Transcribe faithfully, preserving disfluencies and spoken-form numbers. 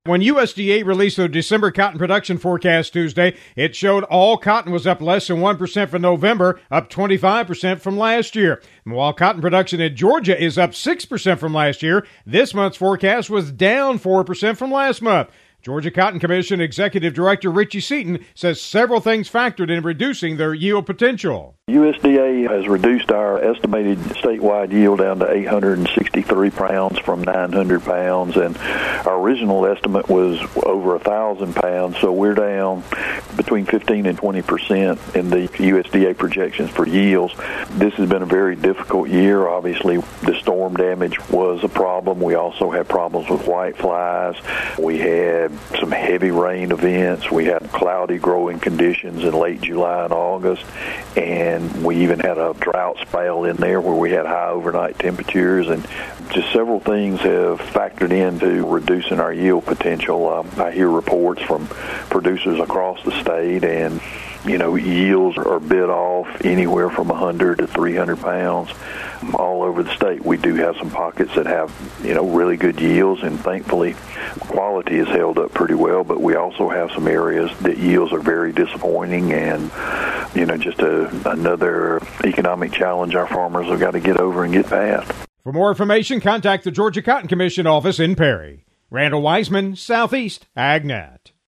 When U S D A released the December cotton production forecast Tuesday, it showed all cotton was up less than one percent for November, up twenty-five percent from last year. And while cotton production in Georgia is up six percent from last year, this month's forecast was down four percent from last month. Georgia Cotton Commission Executive Director Richie Seaton says several things factored in reducing their yield potential. U S D A has reduced our estimated statewide yield down to eight hundred sixty-three pounds from nine hundred pounds, and our original estimate was over one thousand pounds, so we're down between fifteen and twenty percent in the U S D A projections for yields. This has been a very difficult year. Obviously, the storm damage was a problem. We also had problems with white flies. We had some heavy rain events. We had cloudy growing conditions in late July and August, and we even had a drought spell in there where we had high overnight temperatures, and just several things have factored into reducing our yield potential. Um, I hear reports from producers across the state, and you know, yields are bid off anywhere from one hundred to three hundred pounds all over the state. We do have some pockets that have, you know, really good yields, and thankfully quality has held up pretty well, but we also have some areas that yields are very disappointing, and, you know, just a, another economic challenge our farmers have got to get over and get past. For more information, contact the Georgia Cotton Commission office in Perry. Randall Wiseman, Southeast AgNet.